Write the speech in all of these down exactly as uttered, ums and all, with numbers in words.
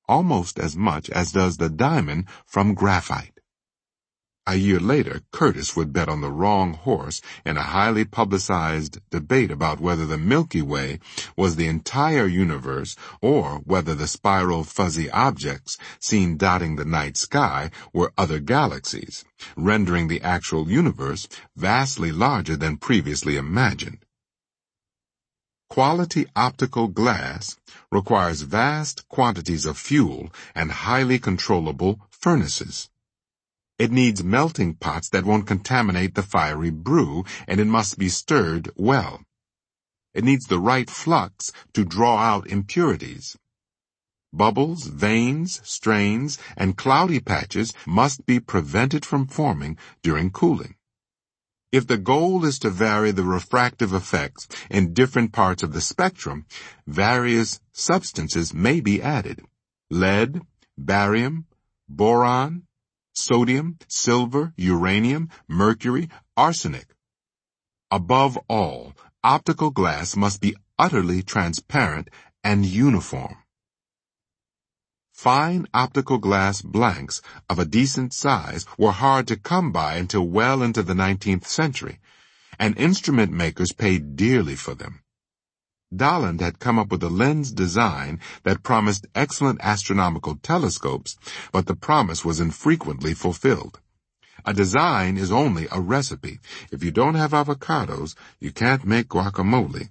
almost as much as does the diamond from graphite. A year later, Curtis would bet on the wrong horse in a highly publicized debate about whether the Milky Way was the entire universe or whether the spiral fuzzy objects seen dotting the night sky were other galaxies, rendering the actual universe vastly larger than previously imagined. Quality optical glass requires vast quantities of fuel and highly controllable furnaces. It needs melting pots that won't contaminate the fiery brew, and it must be stirred well. It needs the right flux to draw out impurities. Bubbles, veins, strains, and cloudy patches must be prevented from forming during cooling. If the goal is to vary the refractive effects in different parts of the spectrum, various substances may be added. Lead, barium, boron, sodium, silver, uranium, mercury, arsenic. Above all, optical glass must be utterly transparent and uniform. Fine optical glass blanks of a decent size were hard to come by until well into the nineteenth century, and instrument makers paid dearly for them. Dahland had come up with a lens design that promised excellent astronomical telescopes, but the promise was infrequently fulfilled. A design is only a recipe. If you don't have avocados, you can't make guacamole.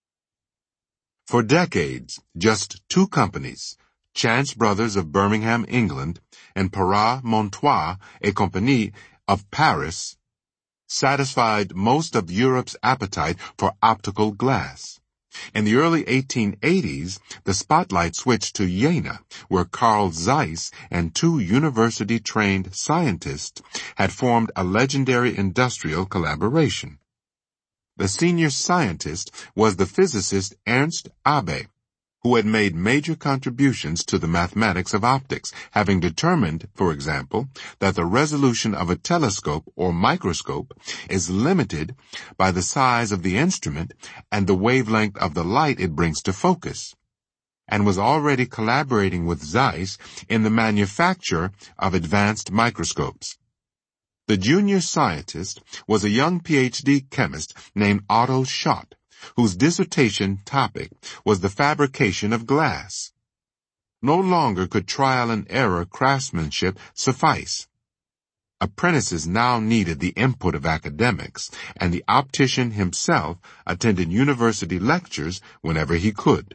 For decades, just two companies, Chance Brothers of Birmingham, England, and Parra Montois et Compagnie of Paris, satisfied most of Europe's appetite for optical glass. In the early eighteen eighties, the spotlight switched to Jena, where Carl Zeiss and two university-trained scientists had formed a legendary industrial collaboration. The senior scientist was the physicist Ernst Abbe, who had made major contributions to the mathematics of optics, having determined, for example, that the resolution of a telescope or microscope is limited by the size of the instrument and the wavelength of the light it brings to focus, and was already collaborating with Zeiss in the manufacture of advanced microscopes. The junior scientist was a young P H D chemist named Otto Schott, whose dissertation topic was the fabrication of glass. No longer could trial and error craftsmanship suffice. Apprentices now needed the input of academics, and the optician himself attended university lectures whenever he could.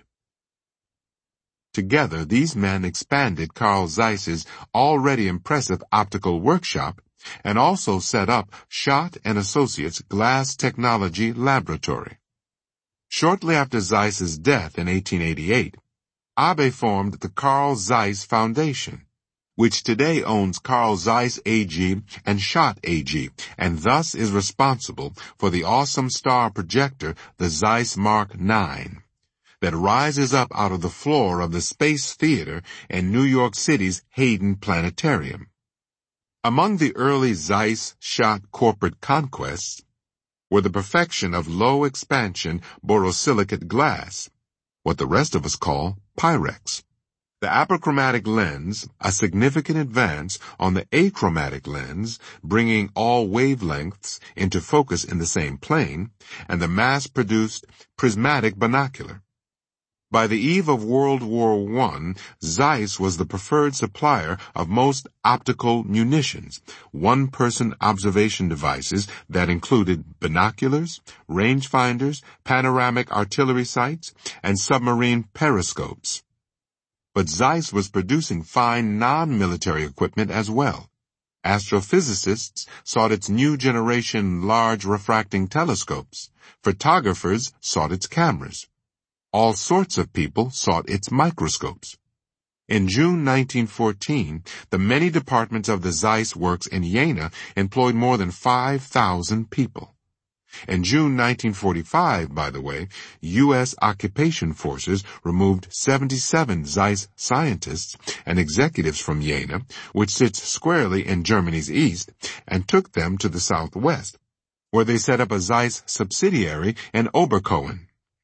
Together, these men expanded Carl Zeiss's already impressive optical workshop and also set up Schott and Associates Glass Technology Laboratory. Shortly after Zeiss's death in eighteen eighty-eight, Abbe formed the Carl Zeiss Foundation, which today owns Carl Zeiss A G and Schott A G, and thus is responsible for the awesome star projector, the Zeiss Mark nine, that rises up out of the floor of the Space Theater in New York City's Hayden Planetarium. Among the early Zeiss-Schott corporate conquests were the perfection of low-expansion borosilicate glass, what the rest of us call Pyrex. The apochromatic lens, a significant advance on the achromatic lens, bringing all wavelengths into focus in the same plane, and the mass-produced prismatic binocular. By the eve of World War One, Zeiss was the preferred supplier of most optical munitions, one-person observation devices that included binoculars, rangefinders, panoramic artillery sights, and submarine periscopes. But Zeiss was producing fine non-military equipment as well. Astrophysicists sought its new generation large refracting telescopes. Photographers sought its cameras. All sorts of people sought its microscopes. In June nineteen fourteen, the many departments of the Zeiss works in Jena employed more than five thousand people. In June nineteen forty-five, by the way, U S occupation forces removed seventy-seven Zeiss scientists and executives from Jena, which sits squarely in Germany's east, and took them to the southwest, where they set up a Zeiss subsidiary in Oberkochen.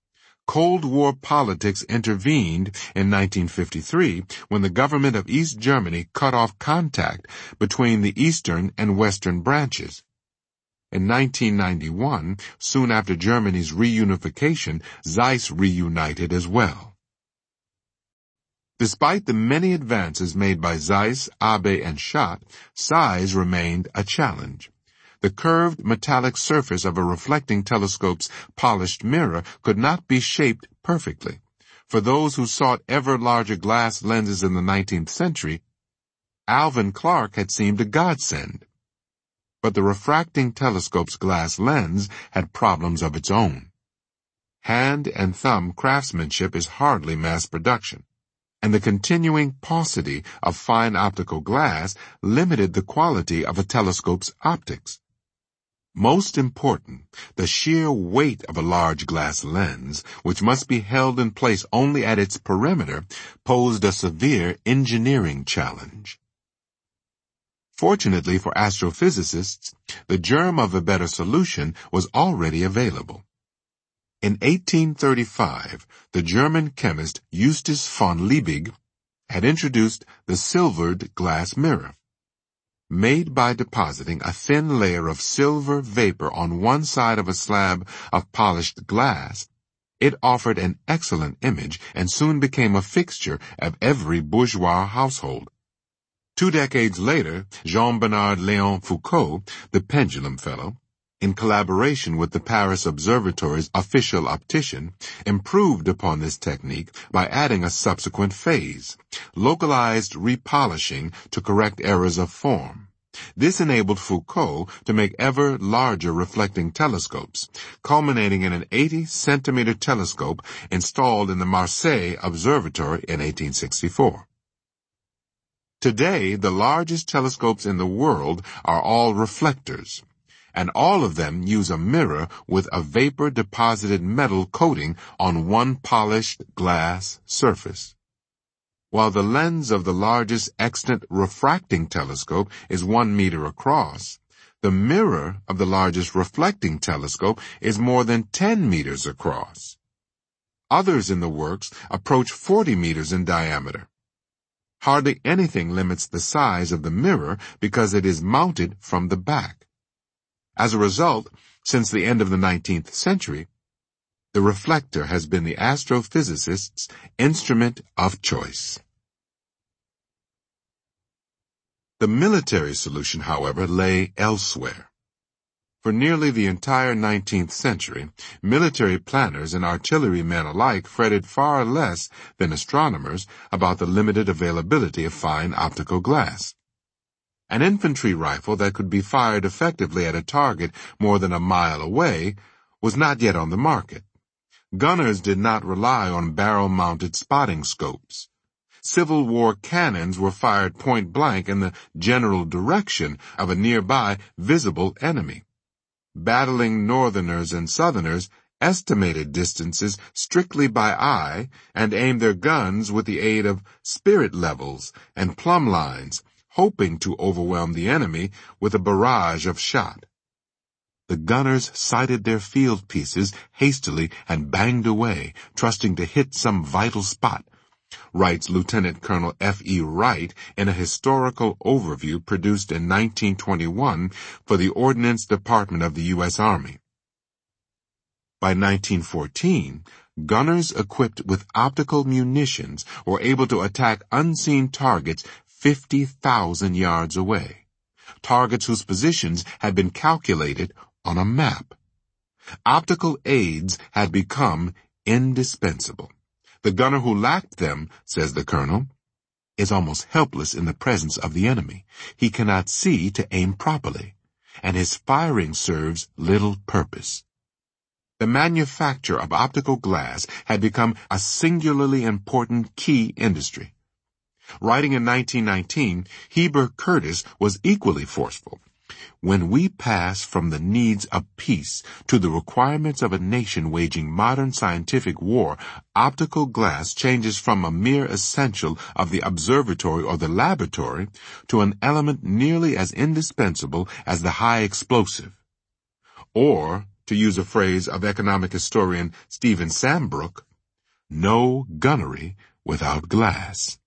Cold War politics intervened in nineteen fifty-three when the government of East Germany cut off contact between the eastern and western branches. In nineteen ninety-one, soon after Germany's reunification, Zeiss reunited as well. Despite the many advances made by Zeiss, Abbe, and Schott, size remained a challenge. The curved metallic surface of a reflecting telescope's polished mirror could not be shaped perfectly. For those who sought ever larger glass lenses in the nineteenth century, Alvan Clark had seemed a godsend. But the refracting telescope's glass lens had problems of its own. Hand and thumb craftsmanship is hardly mass production, and the continuing paucity of fine optical glass limited the quality of a telescope's optics. Most important, the sheer weight of a large glass lens, which must be held in place only at its perimeter, posed a severe engineering challenge. Fortunately for astrophysicists, the germ of a better solution was already available. In eighteen thirty-five, the German chemist Justus von Liebig had introduced the silvered glass mirror. Made by depositing a thin layer of silver vapor on one side of a slab of polished glass, it offered an excellent image and soon became a fixture of every bourgeois household. Two decades later, Jean-Bernard Léon Foucault, the Pendulum Fellow, in collaboration with the Paris Observatory's official optician, improved upon this technique by adding a subsequent phase, localized repolishing to correct errors of form. This enabled Foucault to make ever larger reflecting telescopes, culminating in an eighty centimeter telescope installed in the Marseille Observatory in eighteen sixty-four. Today, the largest telescopes in the world are all reflectors, and all of them use a mirror with a vapor-deposited metal coating on one polished glass surface. While the lens of the largest extant refracting telescope is one meter across, the mirror of the largest reflecting telescope is more than ten meters across. Others in the works approach forty meters in diameter. Hardly anything limits the size of the mirror because it is mounted from the back. As a result, since the end of the nineteenth century, the reflector has been the astrophysicist's instrument of choice. The military solution, however, lay elsewhere. For nearly the entire nineteenth century, military planners and artillerymen alike fretted far less than astronomers about the limited availability of fine optical glass. An infantry rifle that could be fired effectively at a target more than a mile away was not yet on the market. Gunners did not rely on barrel-mounted spotting scopes. Civil War cannons were fired point-blank in the general direction of a nearby visible enemy. Battling Northerners and Southerners estimated distances strictly by eye and aimed their guns with the aid of spirit levels and plumb lines, hoping to overwhelm the enemy with a barrage of shot. The gunners sighted their field pieces hastily and banged away, trusting to hit some vital spot, writes Lieutenant Colonel F E Wright in a historical overview produced in nineteen twenty-one for the Ordnance Department of the U S Army. By nineteen fourteen, gunners equipped with optical munitions were able to attack unseen targets fifty thousand yards away, targets whose positions had been calculated on a map. Optical aids had become indispensable. The gunner who lacked them, says the colonel, is almost helpless in the presence of the enemy. He cannot see to aim properly, and his firing serves little purpose. The manufacture of optical glass had become a singularly important key industry. Writing in nineteen nineteen, Heber Curtis was equally forceful. When we pass from the needs of peace to the requirements of a nation waging modern scientific war, optical glass changes from a mere essential of the observatory or the laboratory to an element nearly as indispensable as the high explosive. Or, to use a phrase of economic historian Stephen Sambrook, no gunnery without glass.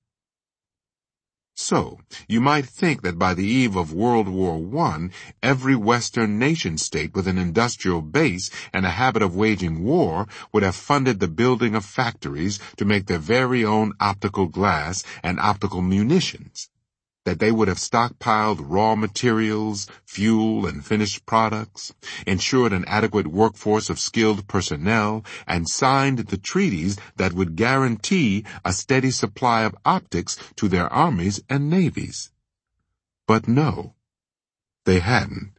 So, you might think that by the eve of World War One, every Western nation-state with an industrial base and a habit of waging war would have funded the building of factories to make their very own optical glass and optical munitions, that they would have stockpiled raw materials, fuel, and finished products, ensured an adequate workforce of skilled personnel, and signed the treaties that would guarantee a steady supply of optics to their armies and navies. But no, they hadn't.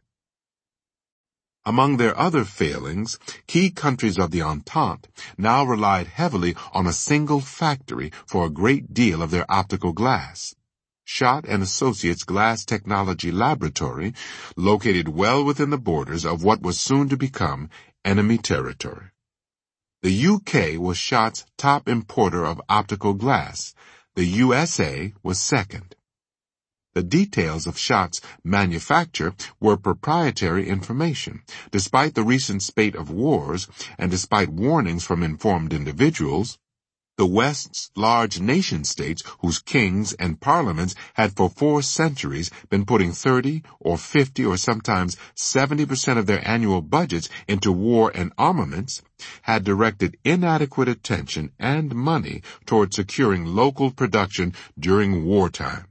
Among their other failings, key countries of the Entente now relied heavily on a single factory for a great deal of their optical glass. Schott and Associates Glass Technology Laboratory, located well within the borders of what was soon to become enemy territory. The U K was Schott's top importer of optical glass. The U S A was second. The details of Schott's manufacture were proprietary information, despite the recent spate of wars and despite warnings from informed individuals. The West's large nation-states, whose kings and parliaments had for four centuries been putting thirty or fifty or sometimes seventy percent of their annual budgets into war and armaments, had directed inadequate attention and money toward securing local production during wartime.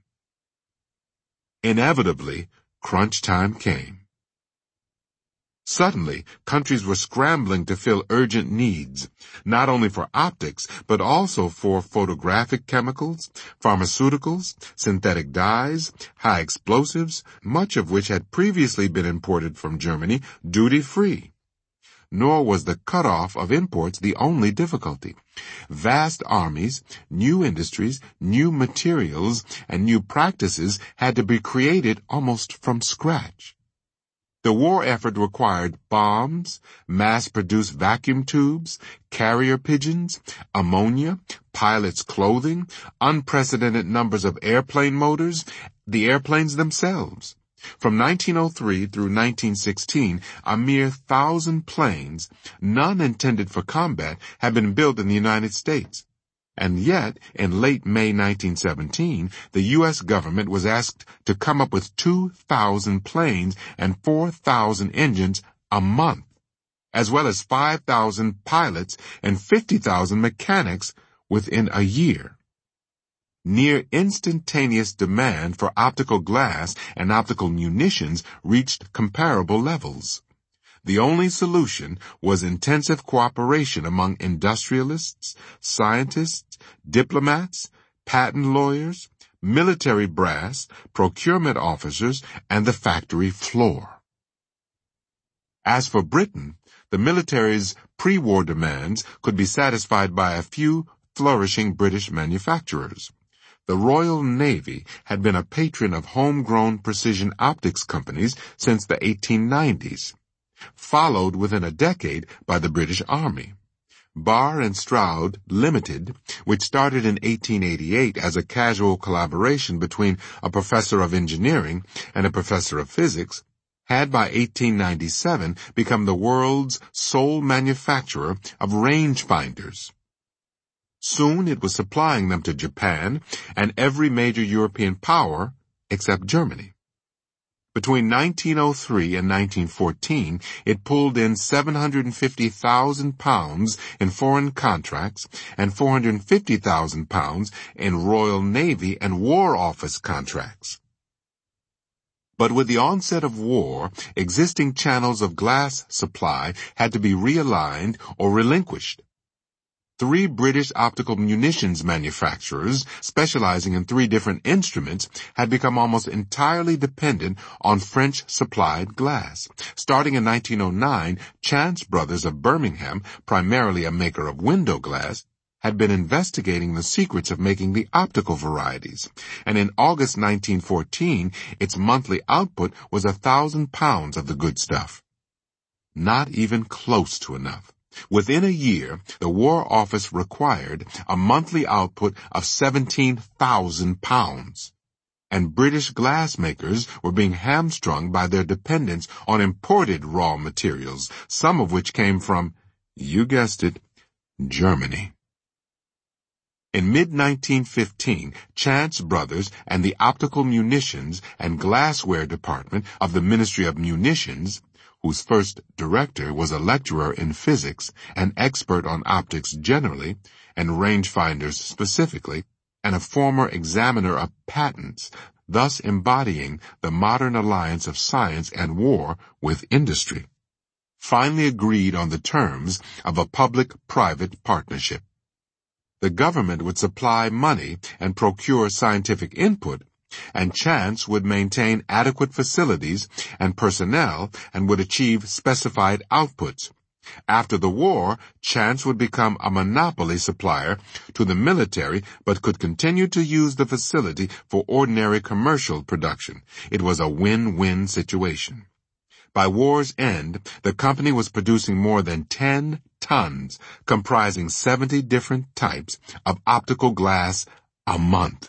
Inevitably, crunch time came. Suddenly, countries were scrambling to fill urgent needs, not only for optics, but also for photographic chemicals, pharmaceuticals, synthetic dyes, high explosives, much of which had previously been imported from Germany duty-free. Nor was the cutoff of imports the only difficulty. Vast armies, new industries, new materials, and new practices had to be created almost from scratch. The war effort required bombs, mass-produced vacuum tubes, carrier pigeons, ammonia, pilots' clothing, unprecedented numbers of airplane motors, the airplanes themselves. From nineteen oh three through nineteen sixteen, a mere thousand planes, none intended for combat, had been built in the United States. And yet, in late May nineteen seventeen, the U S government was asked to come up with two thousand planes and four thousand engines a month, as well as five thousand pilots and fifty thousand mechanics within a year. Near instantaneous demand for optical glass and optical munitions reached comparable levels. The only solution was intensive cooperation among industrialists, scientists, diplomats, patent lawyers, military brass, procurement officers, and the factory floor. As for Britain, the military's pre-war demands could be satisfied by a few flourishing British manufacturers. The Royal Navy had been a patron of homegrown precision optics companies since the eighteen nineties. Followed within a decade by the British Army. Barr and Stroud Limited, which started in eighteen eighty-eight as a casual collaboration between a professor of engineering and a professor of physics, had by eighteen ninety-seven become the world's sole manufacturer of rangefinders. Soon it was supplying them to Japan and every major European power except Germany. Between nineteen oh three and nineteen fourteen, it pulled in seven hundred fifty thousand pounds in foreign contracts and four hundred fifty thousand pounds in Royal Navy and War Office contracts. But with the onset of war, existing channels of glass supply had to be realigned or relinquished. Three British optical munitions manufacturers, specializing in three different instruments, had become almost entirely dependent on French-supplied glass. Starting in nineteen oh nine, Chance Brothers of Birmingham, primarily a maker of window glass, had been investigating the secrets of making the optical varieties, and in August nineteen fourteen, its monthly output was a thousand pounds of the good stuff. Not even close to enough. Within a year, the War Office required a monthly output of seventeen thousand pounds. and British glassmakers were being hamstrung by their dependence on imported raw materials, some of which came from, you guessed it, Germany. In mid nineteen fifteen, Chance Brothers and the Optical Munitions and Glassware Department of the Ministry of Munitions, whose first director was a lecturer in physics, an expert on optics generally, and rangefinders specifically, and a former examiner of patents, thus embodying the modern alliance of science and war with industry, finally agreed on the terms of a public-private partnership. The government would supply money and procure scientific input, and Chance would maintain adequate facilities and personnel and would achieve specified outputs. After the war, Chance would become a monopoly supplier to the military but could continue to use the facility for ordinary commercial production. It was a win-win situation. By war's end, the company was producing more than ten tons, comprising seventy different types of optical glass a month.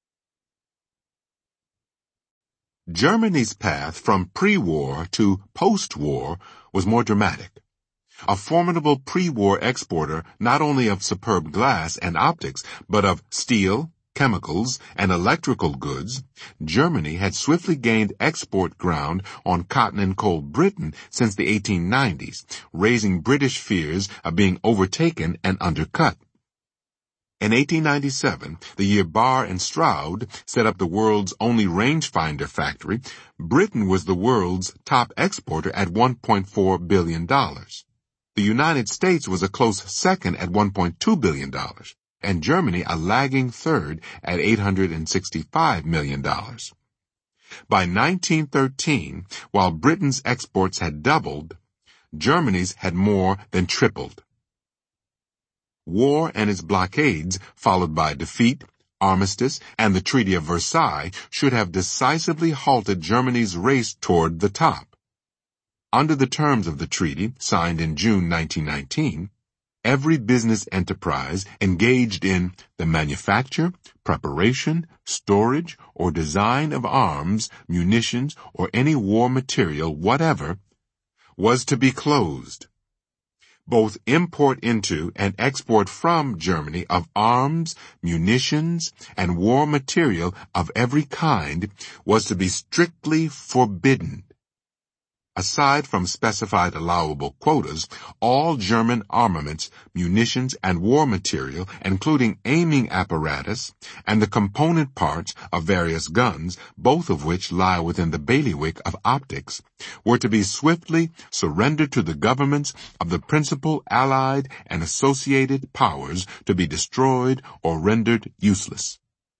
Germany's path from pre-war to post-war was more dramatic. A formidable pre-war exporter not only of superb glass and optics, but of steel, chemicals, and electrical goods, Germany had swiftly gained export ground on cotton and coal Britain since the eighteen nineties, raising British fears of being overtaken and undercut. In eighteen ninety-seven, the year Barr and Stroud set up the world's only rangefinder factory, Britain was the world's top exporter at one point four billion dollars. The United States was a close second at one point two billion dollars, and Germany a lagging third at eight hundred sixty-five million dollars. By nineteen thirteen, while Britain's exports had doubled, Germany's had more than tripled. War and its blockades, followed by defeat, armistice, and the Treaty of Versailles, should have decisively halted Germany's race toward the top. Under the terms of the treaty, signed in June nineteen nineteen, every business enterprise engaged in the manufacture, preparation, storage, or design of arms, munitions, or any war material whatever was to be closed. Both import into and export from Germany of arms, munitions, and war material of every kind was to be strictly forbidden. Aside from specified allowable quotas, all German armaments, munitions, and war material, including aiming apparatus and the component parts of various guns, both of which lie within the bailiwick of optics, were to be swiftly surrendered to the governments of the principal allied and associated powers to be destroyed or rendered useless.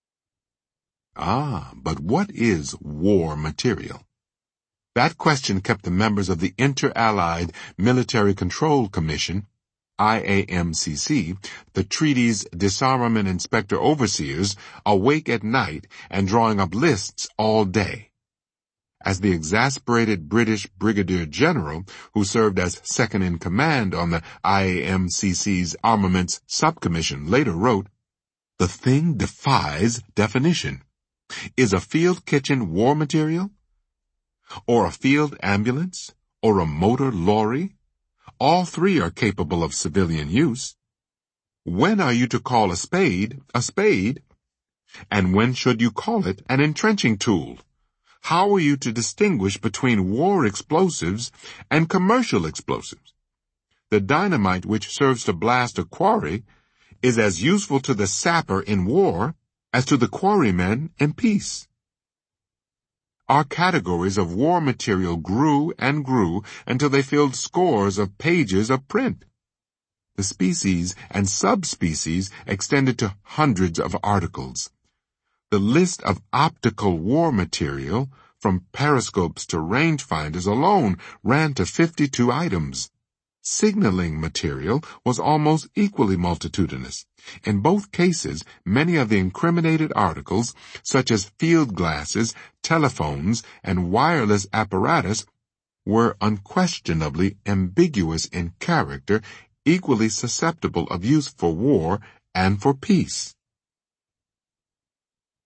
Ah, but what is war material? That question kept the members of the Inter-Allied Military Control Commission, I A M C C, the treaty's disarmament inspector overseers, awake at night and drawing up lists all day. As the exasperated British Brigadier General, who served as second in command on the I A M C C's Armaments Subcommission, later wrote, "The thing defies definition. Is a field kitchen war material? Or a field ambulance, or a motor lorry? All three are capable of civilian use. When are you to call a spade a spade? And when should you call it an entrenching tool? How are you to distinguish between war explosives and commercial explosives? The dynamite which serves to blast a quarry is as useful to the sapper in war as to the quarrymen in peace." Our categories of war material grew and grew until they filled scores of pages of print. The species and subspecies extended to hundreds of articles. The list of optical war material, from periscopes to rangefinders alone, ran to fifty-two items. Signaling material was almost equally multitudinous. In both cases, many of the incriminated articles, such as field glasses, telephones, and wireless apparatus, were unquestionably ambiguous in character, equally susceptible of use for war and for peace.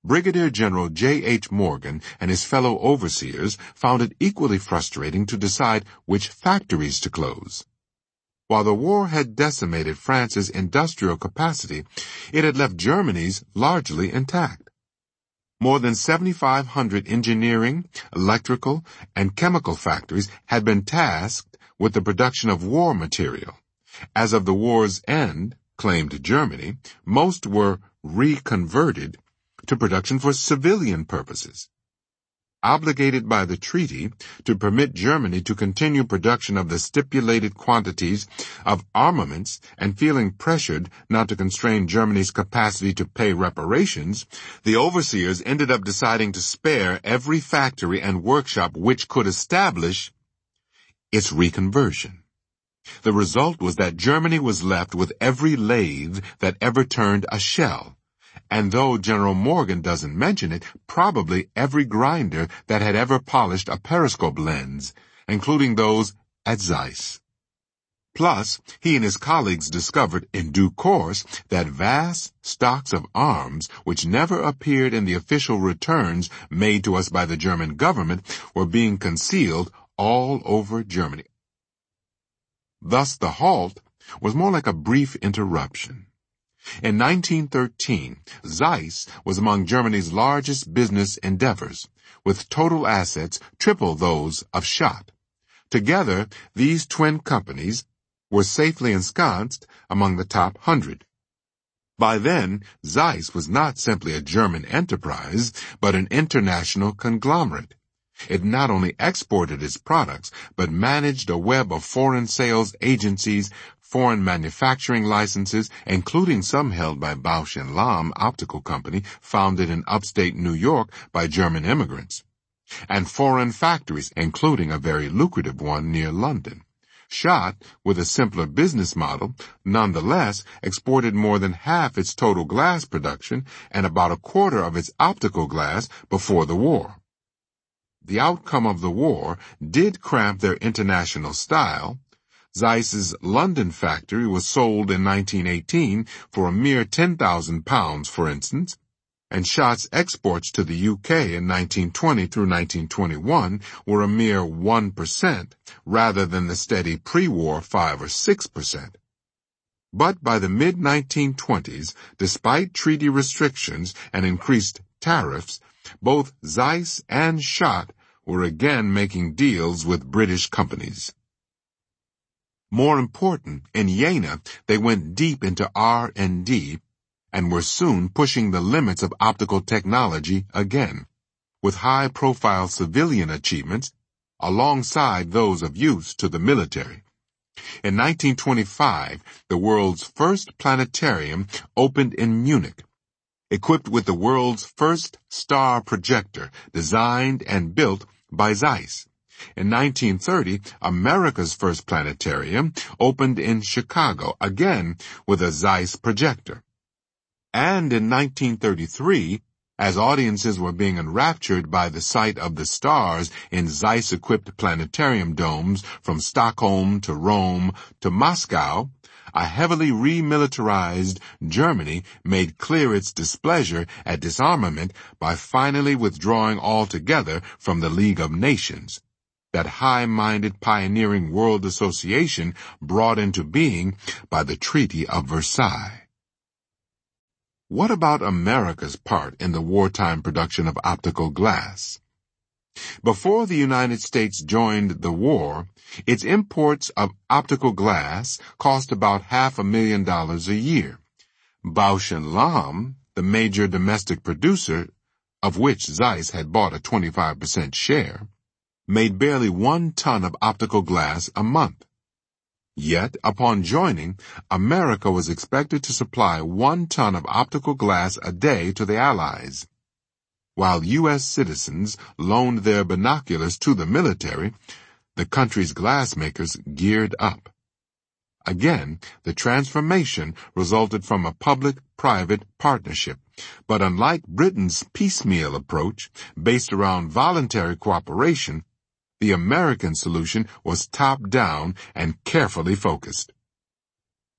Brigadier General J H Morgan and his fellow overseers found it equally frustrating to decide which factories to close. While the war had decimated France's industrial capacity, it had left Germany's largely intact. More than seventy-five hundred engineering, electrical, and chemical factories had been tasked with the production of war material. As of the war's end, claimed Germany, most were reconverted to production for civilian purposes. Obligated by the treaty to permit Germany to continue production of the stipulated quantities of armaments and feeling pressured not to constrain Germany's capacity to pay reparations, the overseers ended up deciding to spare every factory and workshop which could establish its reconversion. The result was that Germany was left with every lathe that ever turned a shell. And though General Morgan doesn't mention it, probably every grinder that had ever polished a periscope lens, including those at Zeiss. Plus, he and his colleagues discovered in due course that vast stocks of arms, which never appeared in the official returns made to us by the German government, were being concealed all over Germany. Thus, the halt was more like a brief interruption. In nineteen thirteen, Zeiss was among Germany's largest business endeavors, with total assets triple those of Schott. Together, these twin companies were safely ensconced among the top hundred. By then, Zeiss was not simply a German enterprise, but an international conglomerate. It not only exported its products, but managed a web of foreign sales agencies, foreign manufacturing licenses, including some held by Bausch and Lomb Optical Company, founded in upstate New York by German immigrants, and foreign factories, including a very lucrative one near London. Schott, with a simpler business model, nonetheless exported more than half its total glass production and about a quarter of its optical glass before the war. The outcome of the war did cramp their international style. Zeiss's London factory was sold in nineteen eighteen for a mere ten thousand pounds, for instance, and Schott's exports to the U K in nineteen twenty through nineteen twenty-one were a mere one percent, rather than the steady pre-war five or six percent. But by the mid nineteen twenties, despite treaty restrictions and increased tariffs, both Zeiss and Schott were again making deals with British companies. More important, in Jena, they went deep into R and D and were soon pushing the limits of optical technology again, with high-profile civilian achievements alongside those of use to the military. In nineteen twenty-five, the world's first planetarium opened in Munich, equipped with the world's first star projector, designed and built by Zeiss. In nineteen thirty, America's first planetarium opened in Chicago, again with a Zeiss projector. And in nineteen thirty-three, as audiences were being enraptured by the sight of the stars in Zeiss-equipped planetarium domes from Stockholm to Rome to Moscow, a heavily remilitarized Germany made clear its displeasure at disarmament by finally withdrawing altogether from the League of Nations, that high-minded pioneering world association brought into being by the Treaty of Versailles. What about America's part in the wartime production of optical glass? Before the United States joined the war, its imports of optical glass cost about half a million dollars a year. Bausch and Lomb, the major domestic producer, of which Zeiss had bought a twenty-five percent share, made barely one ton of optical glass a month. Yet, upon joining, America was expected to supply one ton of optical glass a day to the Allies. While U S citizens loaned their binoculars to the military, the country's glassmakers geared up. Again, the transformation resulted from a public-private partnership, but unlike Britain's piecemeal approach, based around voluntary cooperation, the American solution was top-down and carefully focused.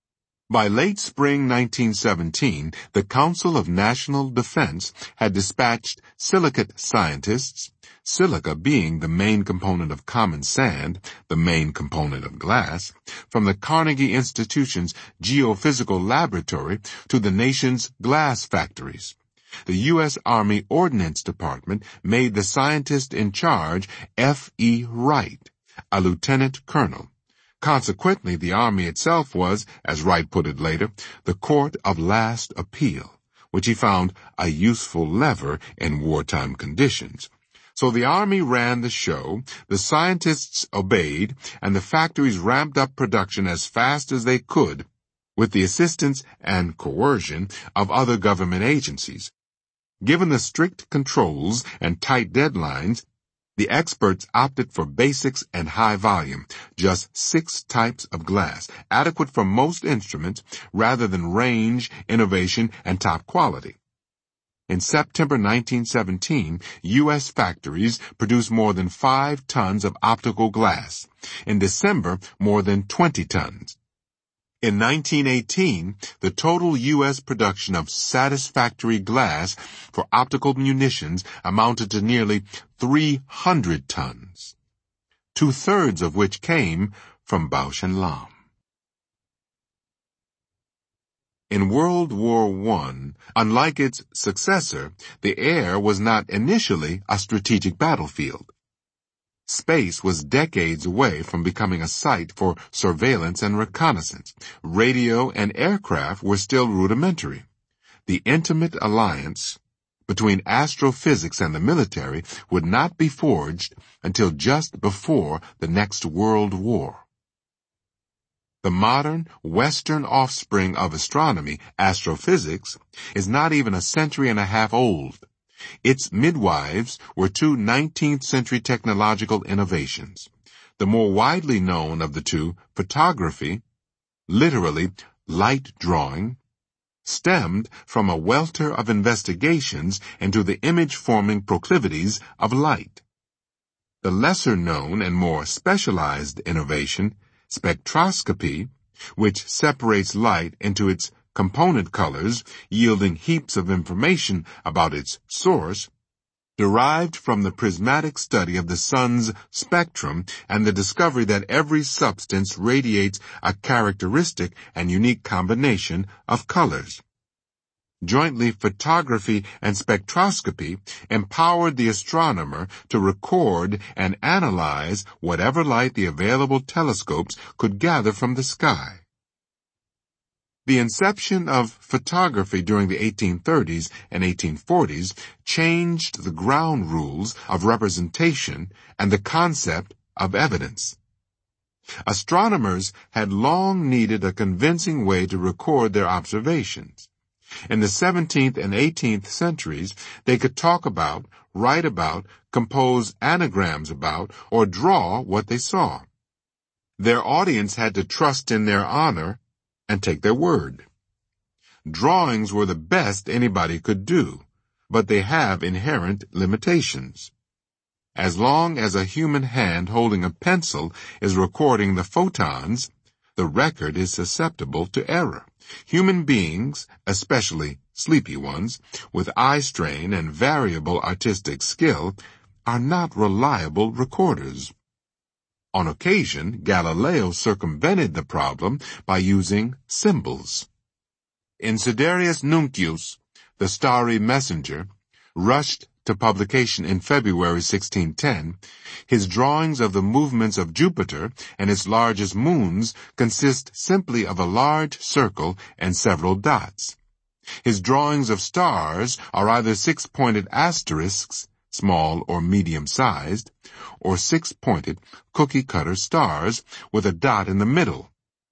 By late spring nineteen seventeen, the Council of National Defense had dispatched silicate scientists, silica being the main component of common sand, the main component of glass, from the Carnegie Institution's geophysical laboratory to the nation's glass factories. The U S Army Ordnance Department made the scientist in charge F E Wright, a lieutenant colonel. Consequently, the Army itself was, as Wright put it later, the court of last appeal, which he found a useful lever in wartime conditions. So the Army ran the show, the scientists obeyed, and the factories ramped up production as fast as they could, with the assistance and coercion of other government agencies. Given the strict controls and tight deadlines, the experts opted for basics and high volume, just six types of glass, adequate for most instruments, rather than range, innovation, and top quality. In September nineteen seventeen, U S factories produced more than five tons of optical glass. In December, more than twenty tons. In nineteen eighteen, the total U S production of satisfactory glass for optical munitions amounted to nearly three hundred tons, two-thirds of which came from Bausch and Lomb. In World War One, unlike its successor, the air was not initially a strategic battlefield. Space was decades away from becoming a site for surveillance and reconnaissance. Radio and aircraft were still rudimentary. The intimate alliance between astrophysics and the military would not be forged until just before the next World War. The modern Western offspring of astronomy, astrophysics, is not even a century and a half old. Its midwives were two nineteenth century technological innovations. The more widely known of the two, photography, literally light drawing, stemmed from a welter of investigations into the image-forming proclivities of light. The lesser-known and more specialized innovation, spectroscopy, which separates light into its component colors, yielding heaps of information about its source, derived from the prismatic study of the sun's spectrum and the discovery that every substance radiates a characteristic and unique combination of colors. Jointly, photography and spectroscopy empowered the astronomer to record and analyze whatever light the available telescopes could gather from the sky. The inception of photography during the eighteen thirties and eighteen forties changed the ground rules of representation and the concept of evidence. Astronomers had long needed a convincing way to record their observations. In the seventeenth and eighteenth centuries, they could talk about, write about, compose anagrams about, or draw what they saw. Their audience had to trust in their honor and take their word. Drawings were the best anybody could do, but they have inherent limitations. As long as a human hand holding a pencil is recording the photons, the record is susceptible to error. Human beings, especially sleepy ones, with eye strain and variable artistic skill, are not reliable recorders. On occasion, Galileo circumvented the problem by using symbols. In Sidereus Nuncius, the Starry Messenger, rushed to publication in February sixteen ten, his drawings of the movements of Jupiter and its largest moons consist simply of a large circle and several dots. His drawings of stars are either six-pointed asterisks, small or medium-sized, or six-pointed cookie-cutter stars with a dot in the middle.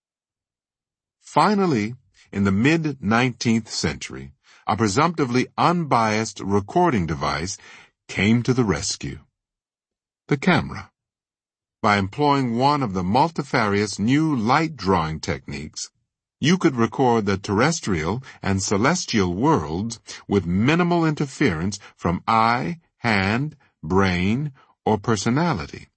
Finally, in the mid-nineteenth century, a presumptively unbiased recording device came to the rescue. The camera. By employing one of the multifarious new light-drawing techniques, you could record the terrestrial and celestial worlds with minimal interference from eye, hand, brain, or personality.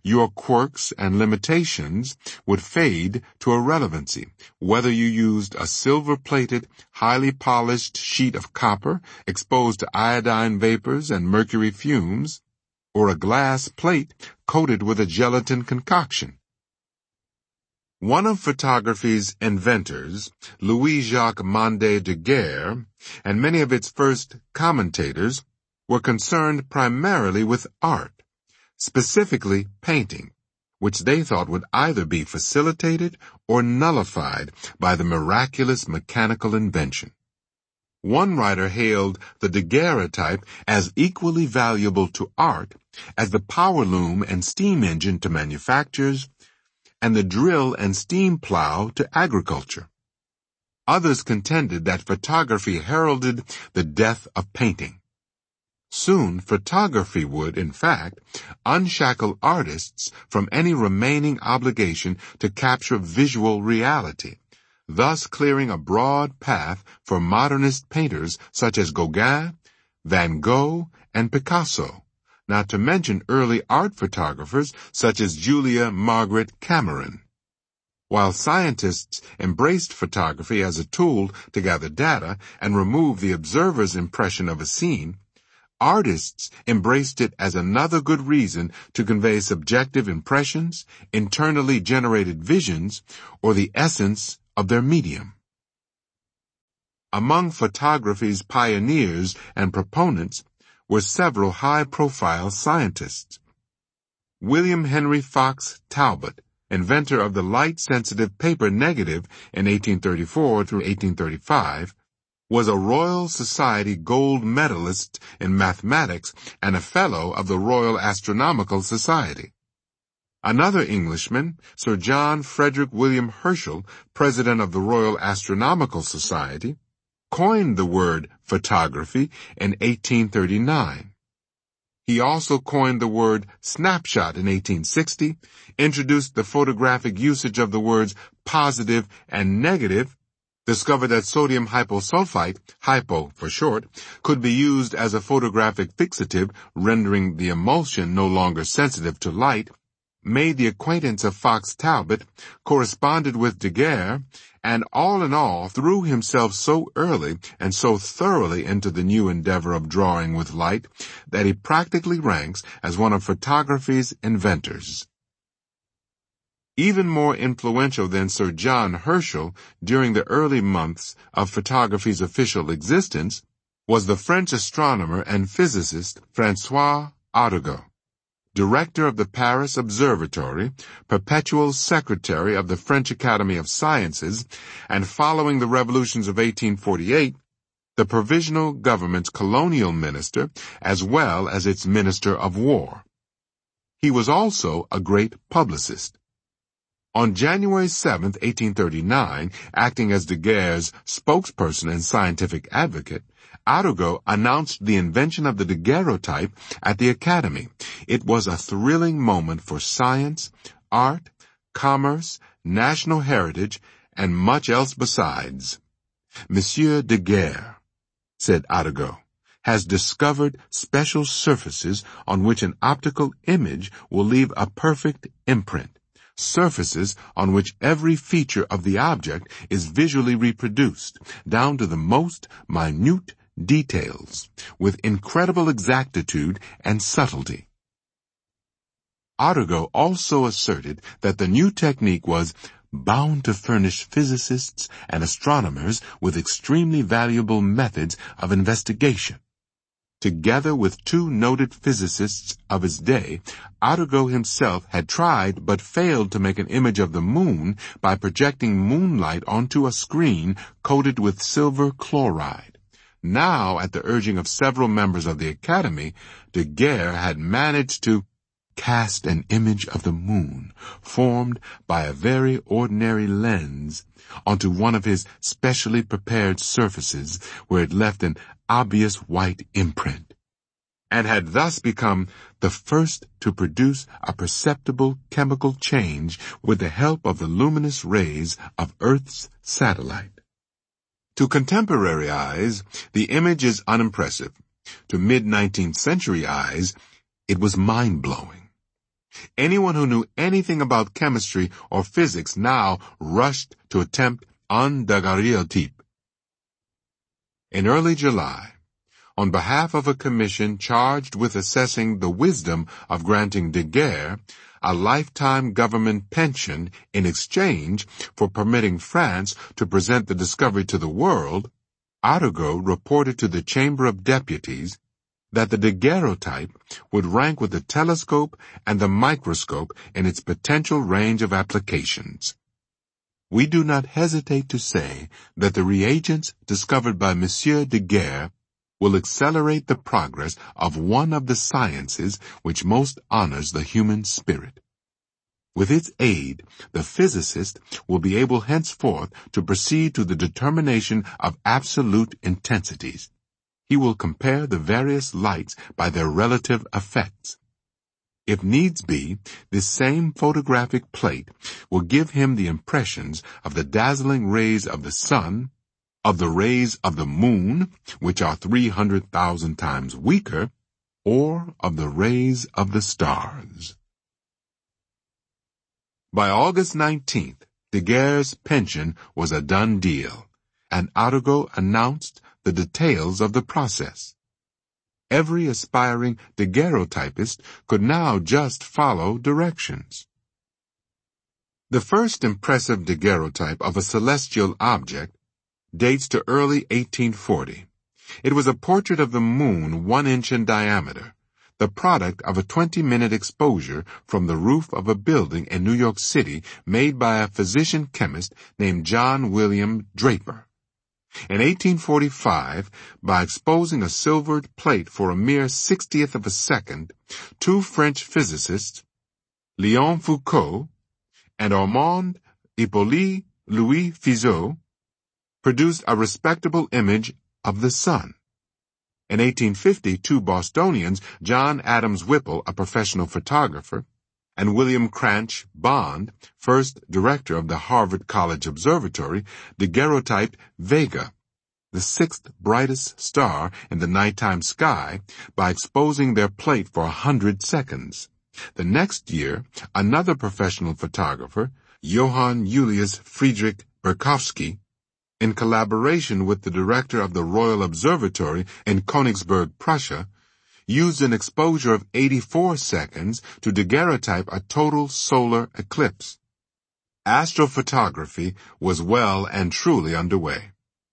your quirks and limitations would fade to irrelevancy, whether you used a silver-plated, highly polished sheet of copper exposed to iodine vapors and mercury fumes, or a glass plate coated with a gelatin concoction. One of photography's inventors, Louis-Jacques Mandé Daguerre, and many of its first commentators were concerned primarily with art, specifically painting, which they thought would either be facilitated or nullified by the miraculous mechanical invention. One writer hailed the daguerreotype as equally valuable to art as the power loom and steam engine to manufactures, and the drill and steam plow to agriculture. Others contended that photography heralded the death of painting. Soon, photography would, in fact, unshackle artists from any remaining obligation to capture visual reality, thus clearing a broad path for modernist painters such as Gauguin, Van Gogh, and Picasso, not to mention early art photographers such as Julia Margaret Cameron. While scientists embraced photography as a tool to gather data and remove the observer's impression of a scene, artists embraced it as another good reason to convey subjective impressions, internally generated visions, or the essence of their medium. Among photography's pioneers and proponents were several high-profile scientists. William Henry Fox Talbot, inventor of the light-sensitive paper negative in eighteen thirty-four through eighteen thirty-five, was a Royal Society gold medalist in mathematics and a Fellow of the Royal Astronomical Society. Another Englishman, Sir John Frederick William Herschel, President of the Royal Astronomical Society, coined the word photography in eighteen thirty-nine. He also coined the word snapshot in eighteen sixty, introduced the photographic usage of the words positive and negative, discovered that sodium hyposulfite, hypo for short, could be used as a photographic fixative, rendering the emulsion no longer sensitive to light, made the acquaintance of Fox Talbot, corresponded with Daguerre, and all in all threw himself so early and so thoroughly into the new endeavor of drawing with light that he practically ranks as one of photography's inventors. Even more influential than Sir John Herschel during the early months of photography's official existence was the French astronomer and physicist François Arago, director of the Paris Observatory, perpetual secretary of the French Academy of Sciences, and following the revolutions of eighteen forty-eight, the provisional government's colonial minister as well as its minister of war. He was also a great publicist. On January seventh, eighteen thirty-nine, acting as Daguerre's spokesperson and scientific advocate, Arago announced the invention of the daguerreotype at the Academy. It was a thrilling moment for science, art, commerce, national heritage, and much else besides. Monsieur Daguerre, said Arago, has discovered special surfaces on which an optical image will leave a perfect imprint, surfaces on which every feature of the object is visually reproduced, down to the most minute details, with incredible exactitude and subtlety. Arago also asserted that the new technique was bound to furnish physicists and astronomers with extremely valuable methods of investigation. Together with two noted physicists of his day, Arago himself had tried but failed to make an image of the moon by projecting moonlight onto a screen coated with silver chloride. Now, at the urging of several members of the Academy, Daguerre had managed to cast an image of the moon, formed by a very ordinary lens, onto one of his specially prepared surfaces where it left an obvious white imprint, and had thus become the first to produce a perceptible chemical change with the help of the luminous rays of Earth's satellite. To contemporary eyes, the image is unimpressive. To mid-nineteenth century eyes, it was mind-blowing. Anyone who knew anything about chemistry or physics now rushed to attempt un daguerreotype. In early July, on behalf of a commission charged with assessing the wisdom of granting Daguerre a lifetime government pension in exchange for permitting France to present the discovery to the world, Arago reported to the Chamber of Deputies that the daguerreotype would rank with the telescope and the microscope in its potential range of applications. We do not hesitate to say that the reagents discovered by Monsieur Daguerre will accelerate the progress of one of the sciences which most honors the human spirit. With its aid, the physicist will be able henceforth to proceed to the determination of absolute intensities. He will compare the various lights by their relative effects. If needs be, this same photographic plate will give him the impressions of the dazzling rays of the sun, of the rays of the moon, which are three hundred thousand times weaker, or of the rays of the stars. By August nineteenth, Daguerre's pension was a done deal, and Arago announced the details of the process. Every aspiring daguerreotypist could now just follow directions. The first impressive daguerreotype of a celestial object dates to early eighteen forty. It was a portrait of the moon one inch in diameter, the product of a twenty-minute exposure from the roof of a building in New York City made by a physician-chemist named John William Draper. In eighteen forty-five, by exposing a silvered plate for a mere sixtieth of a second, two French physicists, Léon Foucault and Armand Hippolyte Louis Fizeau, produced a respectable image of the sun. In eighteen fifty, two Bostonians, John Adams Whipple, a professional photographer, and William Cranch Bond, first director of the Harvard College Observatory, daguerreotyped Vega, the sixth brightest star in the nighttime sky, by exposing their plate for a hundred seconds. The next year, another professional photographer, Johann Julius Friedrich Berkowski, in collaboration with the director of the Royal Observatory in Königsberg, Prussia, used an exposure of eighty-four seconds to daguerreotype a total solar eclipse. Astrophotography was well and truly underway.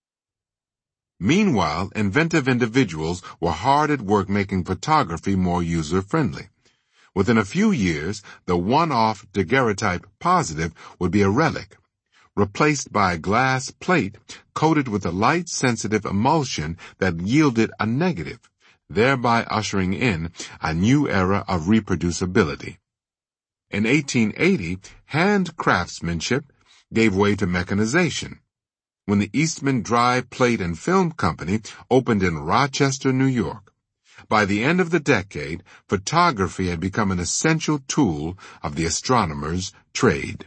Meanwhile, inventive individuals were hard at work making photography more user-friendly. Within a few years, the one-off daguerreotype positive would be a relic, replaced by a glass plate coated with a light-sensitive emulsion that yielded a negative, thereby ushering in a new era of reproducibility. In eighteen eighty, hand craftsmanship gave way to mechanization, when the Eastman Dry Plate and Film Company opened in Rochester, New York. By the end of the decade, photography had become an essential tool of the astronomer's trade.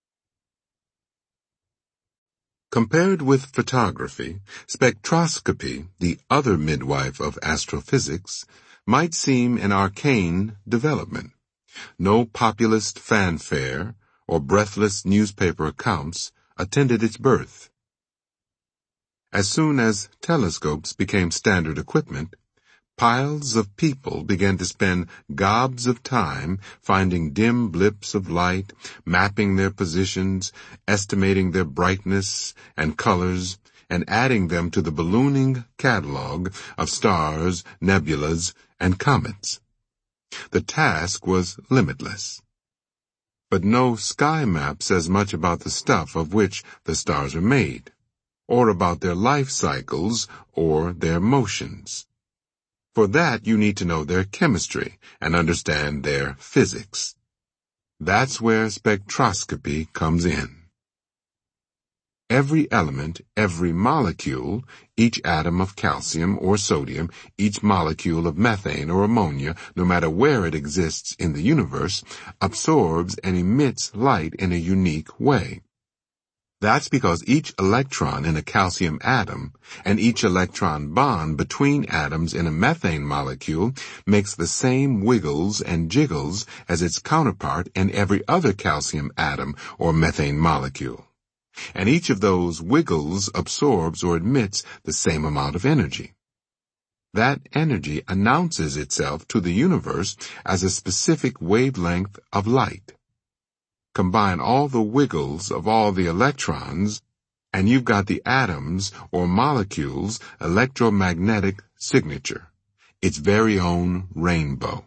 Compared with photography, spectroscopy, the other midwife of astrophysics, might seem an arcane development. No populist fanfare or breathless newspaper accounts attended its birth. As soon as telescopes became standard equipment, piles of people began to spend gobs of time finding dim blips of light, mapping their positions, estimating their brightness and colors, and adding them to the ballooning catalog of stars, nebulas, and comets. The task was limitless. But no sky map says much about the stuff of which the stars are made, or about their life cycles or their motions. For that, you need to know their chemistry and understand their physics. That's where spectroscopy comes in. Every element, every molecule, each atom of calcium or sodium, each molecule of methane or ammonia, no matter where it exists in the universe, absorbs and emits light in a unique way. That's because each electron in a calcium atom and each electron bond between atoms in a methane molecule makes the same wiggles and jiggles as its counterpart in every other calcium atom or methane molecule. And each of those wiggles absorbs or emits the same amount of energy. That energy announces itself to the universe as a specific wavelength of light. Combine all the wiggles of all the electrons, and you've got the atom's or molecule's electromagnetic signature, its very own rainbow.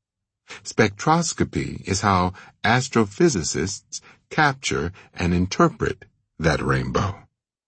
Spectroscopy is how astrophysicists capture and interpret that rainbow.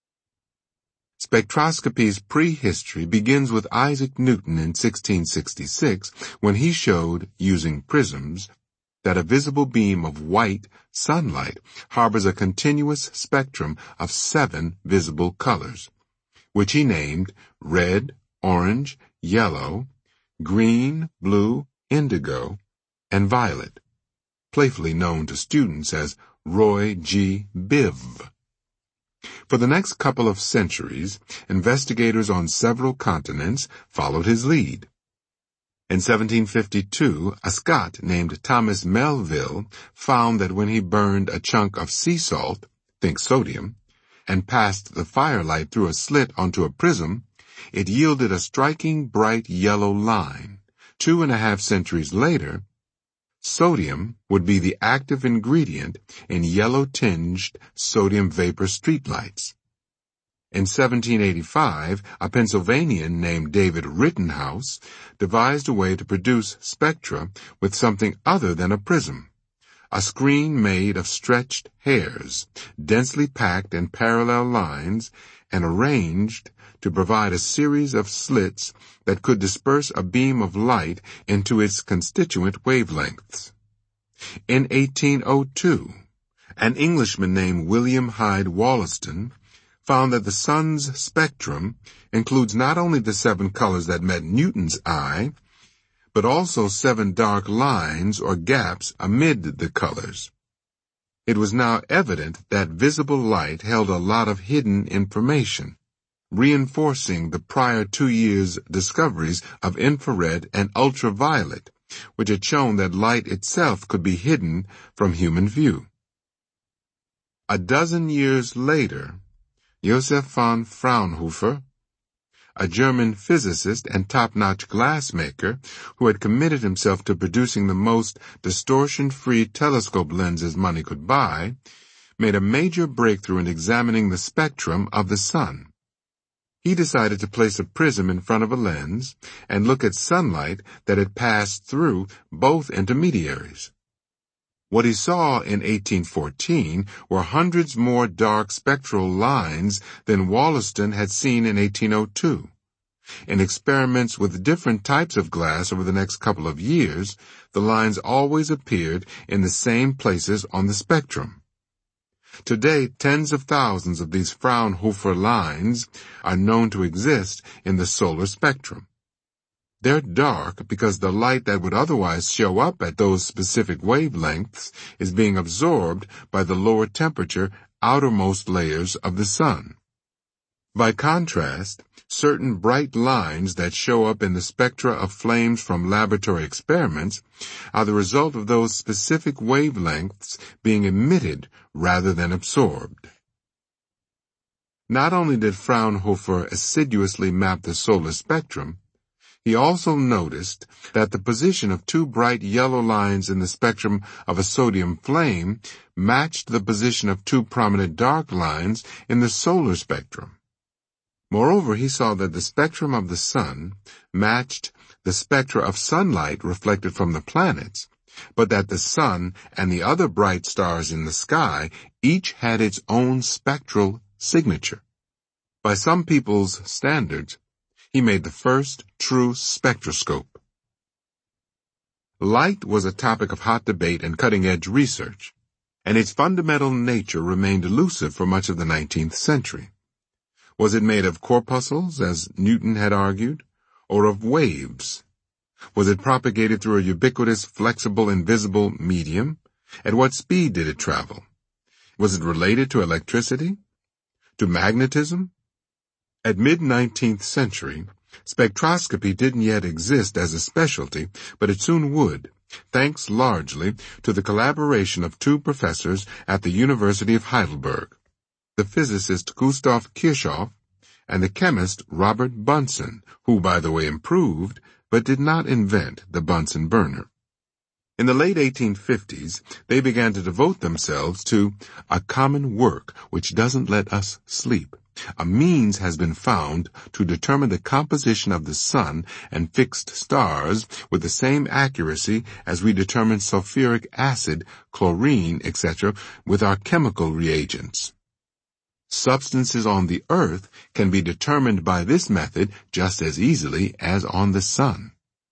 Spectroscopy's prehistory begins with Isaac Newton in sixteen sixty-six when he showed, using prisms, that a visible beam of white sunlight harbors a continuous spectrum of seven visible colors, which he named red, orange, yellow, green, blue, indigo, and violet, playfully known to students as Roy G. Biv. For the next couple of centuries, investigators on several continents followed his lead. In seventeen fifty-two, a Scot named Thomas Melville found that when he burned a chunk of sea salt, think sodium, and passed the firelight through a slit onto a prism, it yielded a striking bright yellow line. Two and a half centuries later, sodium would be the active ingredient in yellow-tinged sodium vapor streetlights. In seventeen eighty-five, a Pennsylvanian named David Rittenhouse devised a way to produce spectra with something other than a prism, a screen made of stretched hairs, densely packed in parallel lines and arranged to provide a series of slits that could disperse a beam of light into its constituent wavelengths. In eighteen oh two, an Englishman named William Hyde Wollaston found that the sun's spectrum includes not only the seven colors that met Newton's eye, but also seven dark lines or gaps amid the colors. It was now evident that visible light held a lot of hidden information, reinforcing the prior two years' discoveries of infrared and ultraviolet, which had shown that light itself could be hidden from human view. A dozen years later, Josef von Fraunhofer, a German physicist and top-notch glassmaker who had committed himself to producing the most distortion-free telescope lenses money could buy, made a major breakthrough in examining the spectrum of the sun. He decided to place a prism in front of a lens and look at sunlight that had passed through both intermediaries. What he saw in eighteen fourteen were hundreds more dark spectral lines than Wollaston had seen in eighteen oh two. In experiments with different types of glass over the next couple of years, the lines always appeared in the same places on the spectrum. Today, tens of thousands of these Fraunhofer lines are known to exist in the solar spectrum. They're dark because the light that would otherwise show up at those specific wavelengths is being absorbed by the lower temperature outermost layers of the sun. By contrast, certain bright lines that show up in the spectra of flames from laboratory experiments are the result of those specific wavelengths being emitted rather than absorbed. Not only did Fraunhofer assiduously map the solar spectrum, he also noticed that the position of two bright yellow lines in the spectrum of a sodium flame matched the position of two prominent dark lines in the solar spectrum. Moreover, he saw that the spectrum of the sun matched the spectra of sunlight reflected from the planets, but that the sun and the other bright stars in the sky each had its own spectral signature. By some people's standards, he made the first true spectroscope. Light was a topic of hot debate and cutting-edge research, and its fundamental nature remained elusive for much of the nineteenth century. Was it made of corpuscles, as Newton had argued, or of waves? Was it propagated through a ubiquitous, flexible, invisible medium? At what speed did it travel? Was it related to electricity? To magnetism? At mid-nineteenth century, spectroscopy didn't yet exist as a specialty, but it soon would, thanks largely to the collaboration of two professors at the University of Heidelberg, the physicist Gustav Kirchhoff and the chemist Robert Bunsen, who, by the way, improved but did not invent the Bunsen burner. In the late eighteen fifties, they began to devote themselves to a common work which doesn't let us sleep. A means has been found to determine the composition of the sun and fixed stars with the same accuracy as we determine sulfuric acid, chlorine, et cetera with our chemical reagents. Substances on the earth can be determined by this method just as easily as on the sun.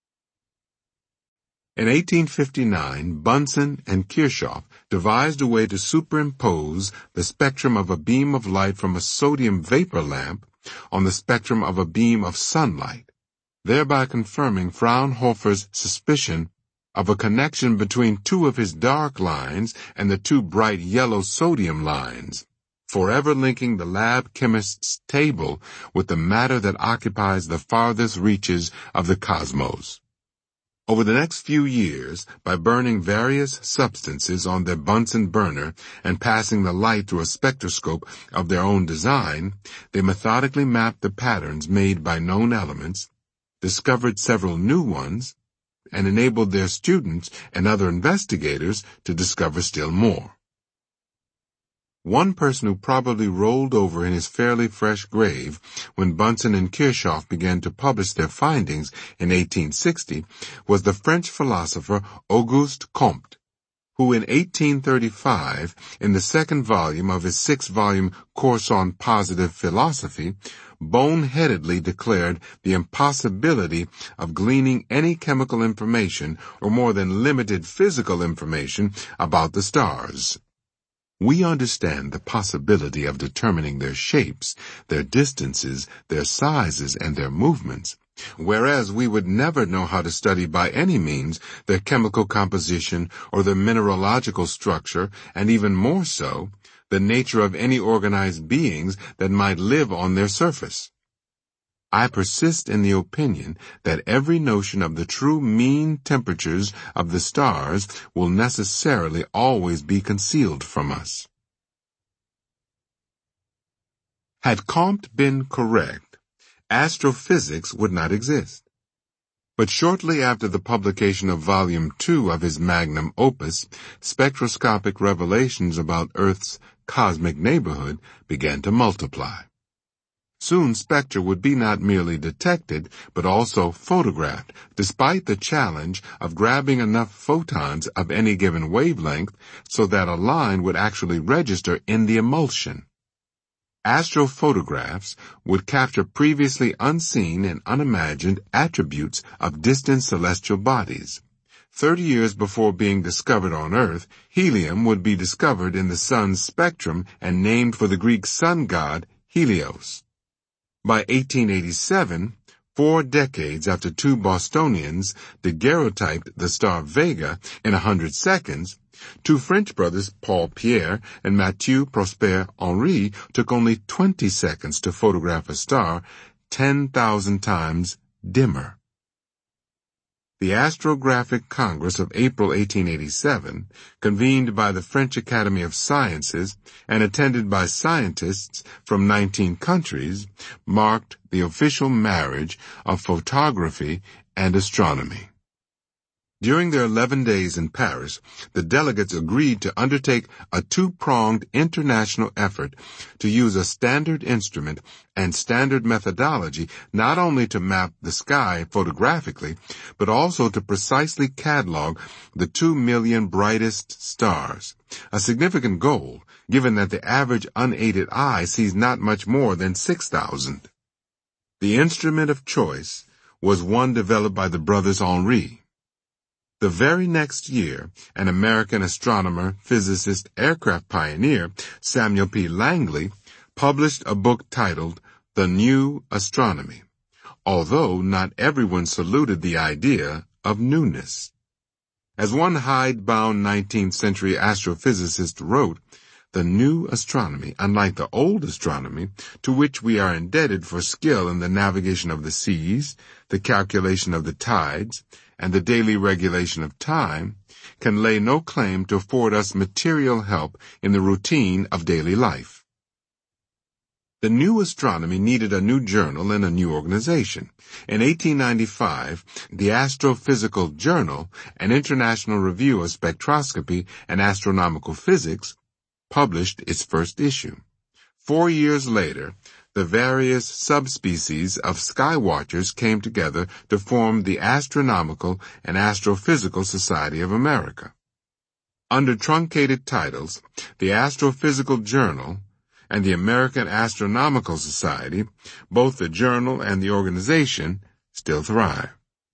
In eighteen fifty-nine, Bunsen and Kirchhoff devised a way to superimpose the spectrum of a beam of light from a sodium vapor lamp on the spectrum of a beam of sunlight, thereby confirming Fraunhofer's suspicion of a connection between two of his dark lines and the two bright yellow sodium lines, forever linking the lab chemist's table with the matter that occupies the farthest reaches of the cosmos. Over the next few years, by burning various substances on their Bunsen burner and passing the light through a spectroscope of their own design, they methodically mapped the patterns made by known elements, discovered several new ones, and enabled their students and other investigators to discover still more. One person who probably rolled over in his fairly fresh grave when Bunsen and Kirchhoff began to publish their findings in eighteen sixty was the French philosopher Auguste Comte, who in eighteen thirty-five, in the second volume of his six-volume Course on Positive Philosophy, boneheadedly declared the impossibility of gleaning any chemical information or more than limited physical information about the stars. We understand the possibility of determining their shapes, their distances, their sizes, and their movements, whereas we would never know how to study by any means their chemical composition or their mineralogical structure, and even more so, the nature of any organized beings that might live on their surface. I persist in the opinion that every notion of the true mean temperatures of the stars will necessarily always be concealed from us. Had Comte been correct, astrophysics would not exist. But shortly after the publication of Volume two of his magnum opus, spectroscopic revelations about Earth's cosmic neighborhood began to multiply. Soon spectra would be not merely detected, but also photographed, despite the challenge of grabbing enough photons of any given wavelength so that a line would actually register in the emulsion. Astrophotographs would capture previously unseen and unimagined attributes of distant celestial bodies. Thirty years before being discovered on Earth, helium would be discovered in the sun's spectrum and named for the Greek sun god Helios. By eighteen eighty-seven, four decades after two Bostonians daguerreotyped the star Vega in a hundred seconds, two French brothers, Paul Pierre and Mathieu Prosper Henri, took only twenty seconds to photograph a star ten thousand times dimmer. The Astrographic Congress of April eighteen eighty-seven, convened by the French Academy of Sciences and attended by scientists from nineteen countries, marked the official marriage of photography and astronomy. During their eleven days in Paris, the delegates agreed to undertake a two-pronged international effort to use a standard instrument and standard methodology not only to map the sky photographically, but also to precisely catalog the two million brightest stars, a significant goal, given that the average unaided eye sees not much more than six thousand. The instrument of choice was one developed by the brothers Henri. The very next year, an American astronomer, physicist, aircraft pioneer, Samuel P. Langley, published a book titled The New Astronomy, although not everyone saluted the idea of newness. As one hidebound nineteenth century astrophysicist wrote, the new astronomy, unlike the old astronomy, to which we are indebted for skill in the navigation of the seas, the calculation of the tides, and the daily regulation of time, can lay no claim to afford us material help in the routine of daily life. The new astronomy needed a new journal and a new organization. In eighteen ninety-five, the Astrophysical Journal, an international review of spectroscopy and astronomical physics, published its first issue. Four years later, the various subspecies of skywatchers came together to form the Astronomical and Astrophysical Society of America. Under truncated titles, the Astrophysical Journal and the American Astronomical Society, both the journal and the organization, still thrive.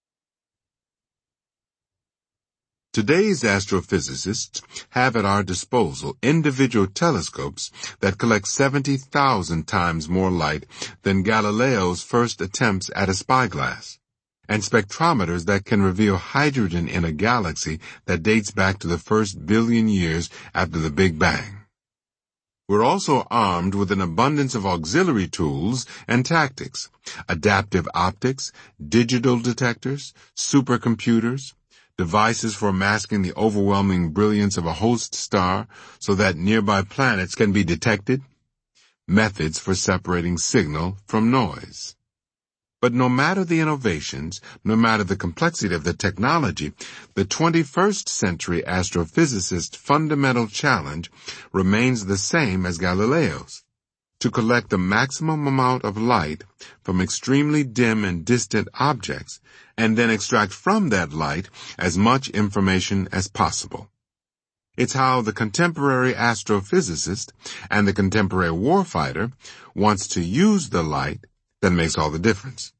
Today's astrophysicists have at our disposal individual telescopes that collect seventy thousand times more light than Galileo's first attempts at a spyglass, and spectrometers that can reveal hydrogen in a galaxy that dates back to the first billion years after the Big Bang. We're also armed with an abundance of auxiliary tools and tactics: adaptive optics, digital detectors, supercomputers, devices for masking the overwhelming brilliance of a host star so that nearby planets can be detected, methods for separating signal from noise. But no matter the innovations, no matter the complexity of the technology, the twenty-first century astrophysicist's fundamental challenge remains the same as Galileo's: to collect the maximum amount of light from extremely dim and distant objects, and then extract from that light as much information as possible. It's how the contemporary astrophysicist and the contemporary warfighter wants to use the light that makes all the difference.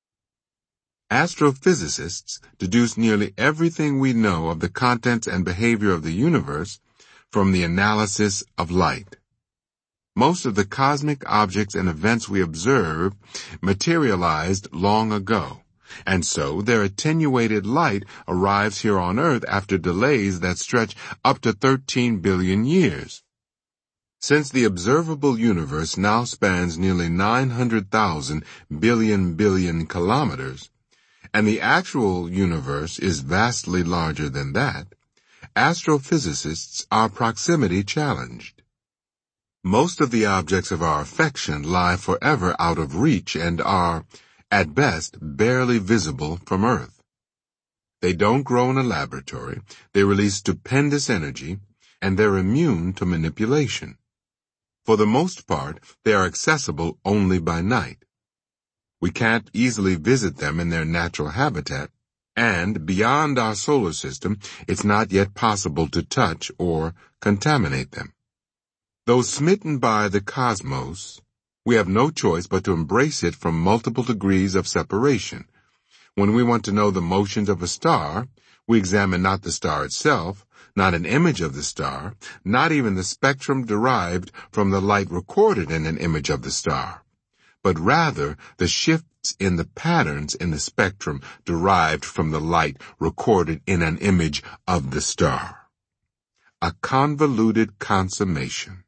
Astrophysicists deduce nearly everything we know of the contents and behavior of the universe from the analysis of light. Most of the cosmic objects and events we observe materialized long ago, and so their attenuated light arrives here on Earth after delays that stretch up to thirteen billion years. Since the observable universe now spans nearly nine hundred thousand billion billion kilometers, and the actual universe is vastly larger than that, astrophysicists are proximity challenged. Most of the objects of our affection lie forever out of reach and are, at best, barely visible from Earth. They don't grow in a laboratory, they release stupendous energy, and they're immune to manipulation. For the most part, they are accessible only by night. We can't easily visit them in their natural habitat, and beyond our solar system, it's not yet possible to touch or contaminate them. Though smitten by the cosmos, we have no choice but to embrace it from multiple degrees of separation. When we want to know the motions of a star, we examine not the star itself, not an image of the star, not even the spectrum derived from the light recorded in an image of the star, but rather the shifts in the patterns in the spectrum derived from the light recorded in an image of the star. A convoluted consummation.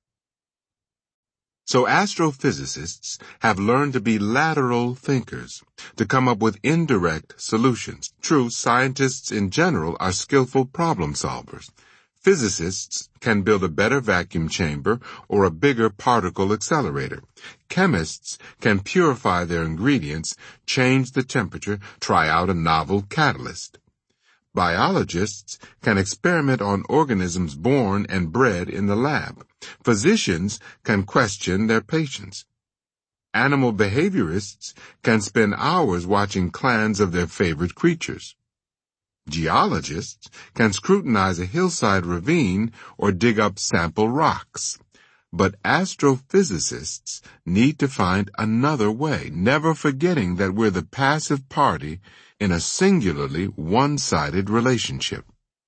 So astrophysicists have learned to be lateral thinkers, to come up with indirect solutions. True, scientists in general are skillful problem solvers. Physicists can build a better vacuum chamber or a bigger particle accelerator. Chemists can purify their ingredients, change the temperature, try out a novel catalyst. Biologists can experiment on organisms born and bred in the lab. Physicians can question their patients. Animal behaviorists can spend hours watching clans of their favorite creatures. Geologists can scrutinize a hillside ravine or dig up sample rocks. But astrophysicists need to find another way, never forgetting that we're the passive party in a singularly one-sided relationship.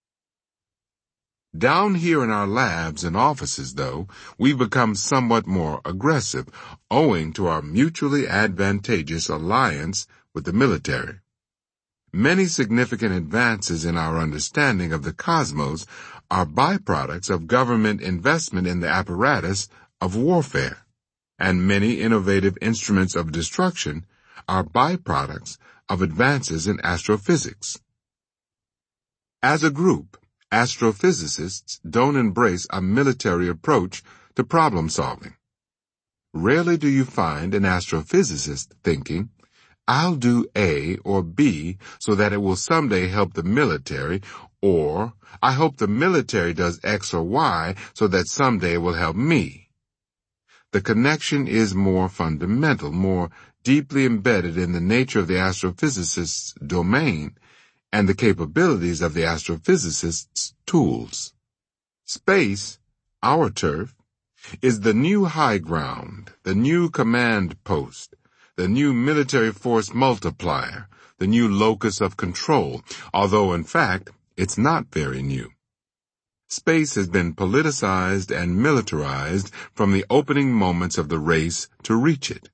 Down here in our labs and offices, though, we've become somewhat more aggressive, owing to our mutually advantageous alliance with the military. Many significant advances in our understanding of the cosmos are byproducts of government investment in the apparatus of warfare, and many innovative instruments of destruction are byproducts of advances in astrophysics. As a group, astrophysicists don't embrace a military approach to problem solving. Rarely do you find an astrophysicist thinking, I'll do A or B so that it will someday help the military, or I hope the military does X or Y so that someday it will help me. The connection is more fundamental, more deeply embedded in the nature of the astrophysicist's domain and the capabilities of the astrophysicist's tools. Space, our turf, is the new high ground, the new command post, the new military force multiplier, the new locus of control, although in fact it's not very new. Space has been politicized and militarized from the opening moments of the race to reach it.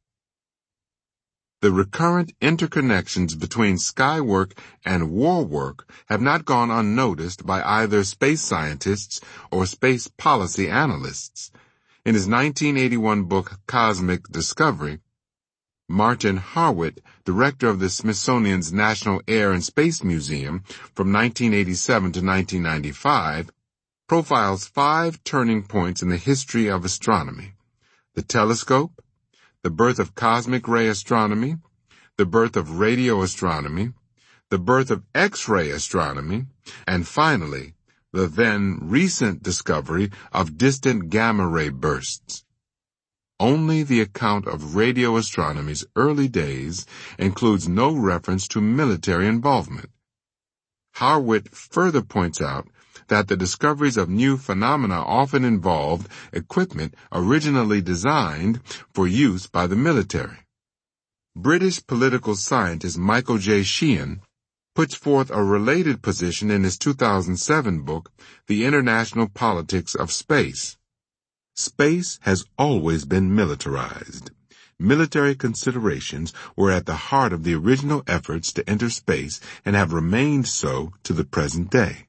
The recurrent interconnections between sky work and war work have not gone unnoticed by either space scientists or space policy analysts. In his nineteen eighty-one book, Cosmic Discovery, Martin Harwitt, director of the Smithsonian's National Air and Space Museum from nineteen eighty-seven to nineteen ninety-five, profiles five turning points in the history of astronomy: the telescope, the birth of cosmic ray astronomy, the birth of radio astronomy, the birth of X-ray astronomy, and finally, the then recent discovery of distant gamma-ray bursts. Only the account of radio astronomy's early days includes no reference to military involvement. Harwitt further points out that the discoveries of new phenomena often involved equipment originally designed for use by the military. British political scientist Michael J. Sheehan puts forth a related position in his two thousand seven book, The International Politics of Space. Space has always been militarized. Military considerations were at the heart of the original efforts to enter space and have remained so to the present day.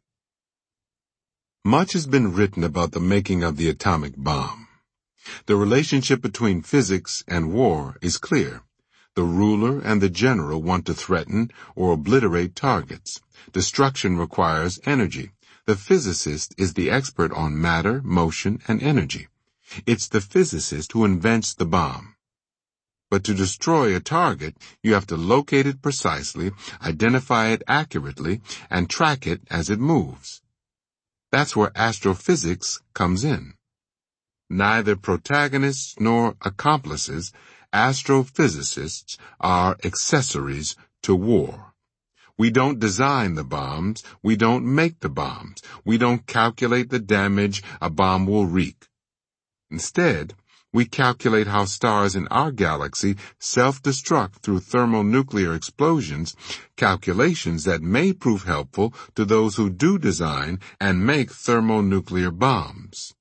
Much has been written about the making of the atomic bomb. The relationship between physics and war is clear. The ruler and the general want to threaten or obliterate targets. Destruction requires energy. The physicist is the expert on matter, motion, and energy. It's the physicist who invents the bomb. But to destroy a target, you have to locate it precisely, identify it accurately, and track it as it moves. That's where astrophysics comes in. Neither protagonists nor accomplices, astrophysicists are accessories to war. We don't design the bombs, we don't make the bombs, we don't calculate the damage a bomb will wreak. Instead, we calculate how stars in our galaxy self-destruct through thermonuclear explosions, calculations that may prove helpful to those who do design and make thermonuclear bombs.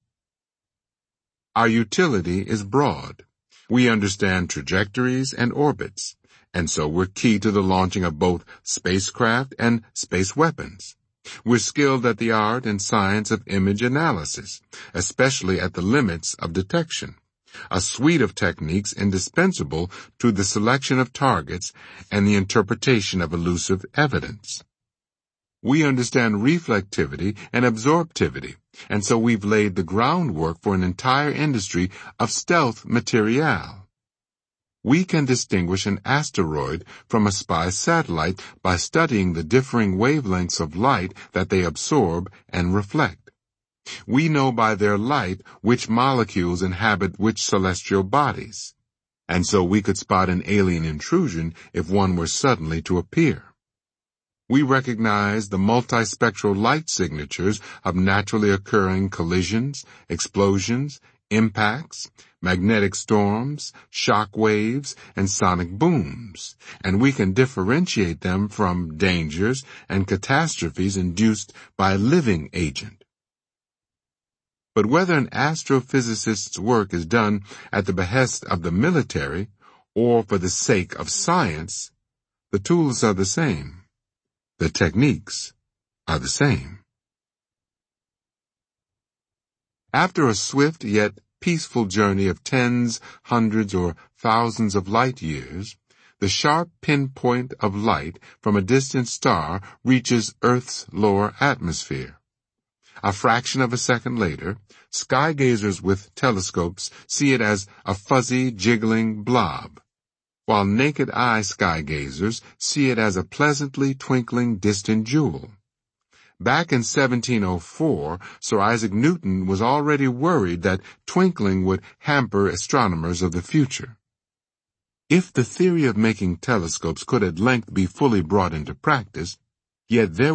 Our utility is broad. We understand trajectories and orbits, and so we're key to the launching of both spacecraft and space weapons. We're skilled at the art and science of image analysis, especially at the limits of detection, a suite of techniques indispensable to the selection of targets and the interpretation of elusive evidence. We understand reflectivity and absorptivity, and so we've laid the groundwork for an entire industry of stealth material. We can distinguish an asteroid from a spy satellite by studying the differing wavelengths of light that they absorb and reflect. We know by their light which molecules inhabit which celestial bodies, and so we could spot an alien intrusion if one were suddenly to appear. We recognize the multispectral light signatures of naturally occurring collisions, explosions, impacts, magnetic storms, shock waves, and sonic booms, and we can differentiate them from dangers and catastrophes induced by a living agent. But whether an astrophysicist's work is done at the behest of the military or for the sake of science, the tools are the same. The techniques are the same. After a swift yet peaceful journey of tens, hundreds, or thousands of light years, the sharp pinpoint of light from a distant star reaches Earth's lower atmosphere. A fraction of a second later, skygazers with telescopes see it as a fuzzy, jiggling blob, while naked-eye skygazers see it as a pleasantly twinkling distant jewel. Back in seventeen oh four, Sir Isaac Newton was already worried that twinkling would hamper astronomers of the future. If the theory of making telescopes could at length be fully brought into practice, yet there